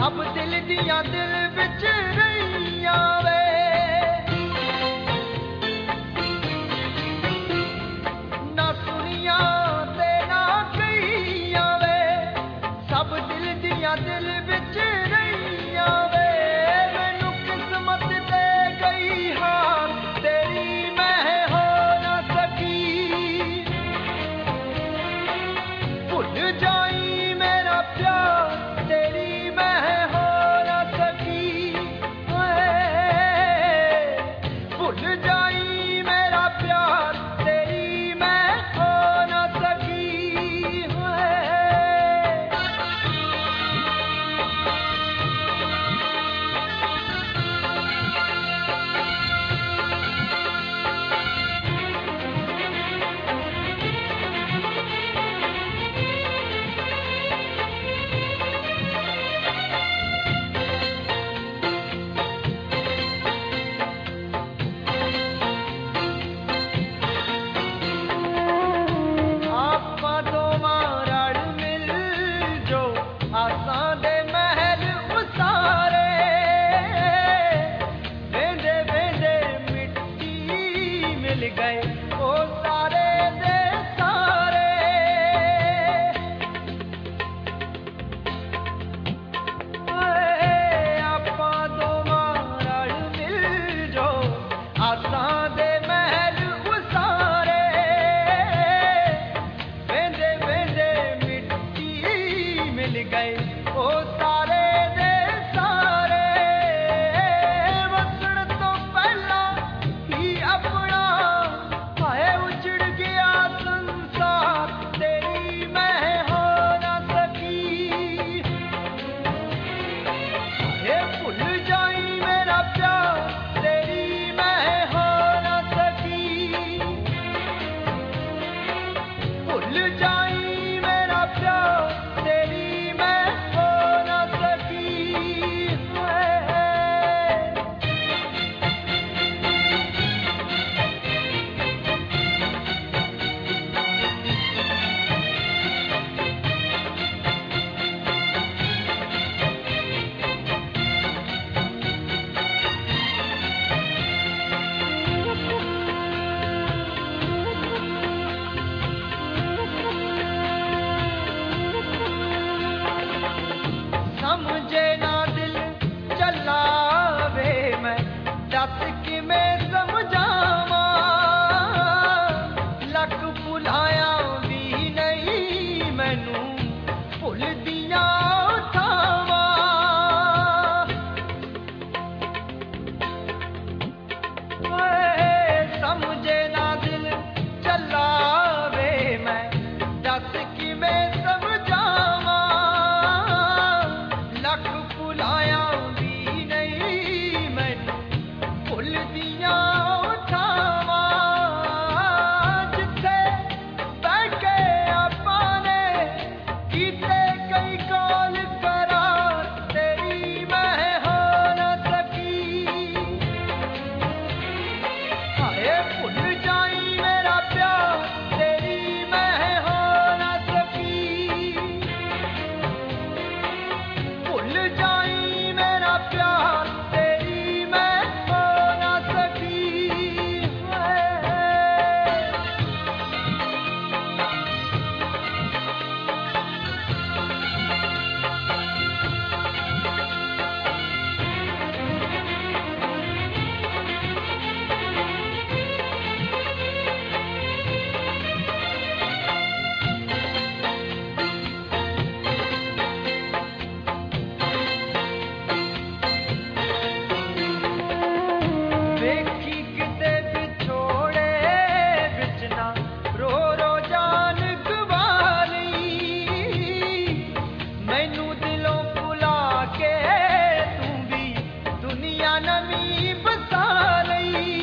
ਸਭ ਦਿਲ ਦੀਆਂ ਦਿਲ ਵਿੱਚ ਰਹੀਆਂ ਵੇ ਨਾ ਸੁਣੀਆਂ ਤੇ ਨਾ ਕਹੀਆਂ ਵੇ ਸਭ ਦਿਲ ਦੀਆਂ ਦਿਲ ਵਿੱਚ ਰਹੀਆਂ ਵੇ ਮੈਨੂੰ ਕਿਸਮਤ ਦੇ ਗਈ ਹਾਰ ਤੇਰੀ ਮੈਂ ਹੋ ਨਾ ਸਕੀ ਭੁੱਲ ਜਾਈ ਮੇਰਾ ਪਿਆਰ ਤੇਰੀ ਮੈਂ ਹੋ ਨਾ ਸਕੀ ਭੁੱਲ ਜਾਈ ਮੇਰਾ ਪਿਆਰ ਤੇਰੀ ਮੈਂ ਹੋ ਨਾ ਸਕੀ ਆਪਾਂ ਦੋਵਾਂ ਰਲ ਮਿਲ ਜੋ ਆਸਾਂ ਦੇ ਮਹਿਲ ਉਸਾਰੇ ਵੇਂਦੇ ਵੇਂਦੇ ਮਿੱਟੀ ਮਿਲ ਗਏ ਉਹ ਸਾਰੇ ਦੇ ਸਾਰੇ ਆਪਾਂ ਦੋਵਾਂ ਰਲ ਮਿਲ ਜੋ ਆਸਾਂ ਦੇ ਮਹਿਲ ਉਸਾਰੇ ਵੇਂਦੇ ਵੇਂਦੇ ਮਿੱਟੀ ਮਿਲ ਗਏ ਉਹ ਸਾਰੇ ਦੇ ਸਾਰੇ ਵਸਣ ਤੋਂ ਪਹਿਲਾਂ ਹੀ ਆਪਣਾ ਹਾਏ ਉਜੜ ਗਿਆ ਸੰਸਾਰ ਤੇਰੀ ਮੈਂ ਹੋ ਨਾ ਸਕੀ ਭੁੱਲ ਜਾਈ ਮੇਰਾ ਪਿਆਰ ਤੇਰੀ ਮੈਂ ਹੋ ਨਾ ਸਕੀ ਭੁੱਲ ਜਾਈ ਮੇਰਾ ਪਿਆਰ ਤੇਰੀ ਮੈਂ ਹੋ ਨਾ ਸਕੀ ਸਮਝੇ ਨਾ ਦਿਲ ਚੱਲਾਵੇ ਮੈਂ ਦੱਸ ਕਿਵੇਂ ਸਮਝਾਵਾਂ ਲੱਖ ਭੁਲਾਇਆ ਵੀ ਨਹੀਂ ਮੈਨੂੰ ਭੁੱਲਦੀਆਂ ਥਾਵਾਂ ਸਮਝੇ ਨਾ ਦਿਲ ਚੱਲਾਵੇ ਮੈਂ ਦੱਸ ਕਿਵੇਂ ਸਮਝਾਵਾਂ ਲੱਖ ਭੁਲਾਇਆ ਵੀ ਨਹੀਂ ਮੈਨੂੰ ਭੁੱਲਦੀਆਂ ਥਾਵਾਂ ਜਿੱਥੇ ਬਹਿ ਕੇ ਆਪਾਂ ਨੇ ਕੀਤੇ ਕਈ ਕਾਲ ਕਰਾਰ ਤੇਰੀ ਮੈਂ ਹੋ ਨਾ ਸਕੀ ਹਾਏ ਭੁੱਲ ਜਾਈ ਮੇਰਾ ਪਿਆਰ ਤੇਰੀ ਮੈਂ ਹੋ ਨਾ ਸਕੀ ਭੁੱਲ ਜਾਈ ਮੇਰਾ ਪਿਆਰ ਤੇਰੀ ਮੈਂ ਹੋ ਨਾ ਸਕੀ ਵੇਖੀ ਕਿਤੇ ਵਿਛੋੜੇ ਵਿੱਚ ਨਾ ਰੋ ਰੋ ਜਾਨ ਗਵਾ ਲਈ ਮੈਨੂੰ ਦਿਲੋਂ ਭੁਲਾ ਕੇ ਤੂੰ ਵੀ ਦੁਨੀਆ ਨਵੀਂ ਬਸਾ ਲਈ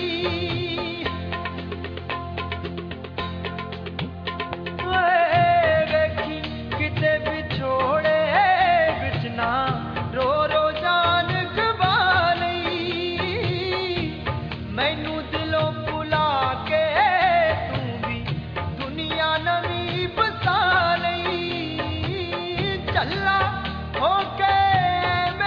ਵੇਖੀ ਕਿਤੇ ਵਿਛੋੜੇ ਵਿੱਚ ਨਾ ਰੋ ਰੋ ਜਾਨ ਗਵਾ ਲਈ ਮੈਨੂੰ ਦਿਲੋਂ ਭੁਲਾ ਕੇ ਤੂੰ ਵੀ ਦੁਨੀਆ ਨਵੀਂ ਬਸਾ ਲਈ ਚੱਲਾ ਹੋ ਕੇ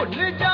भूल जा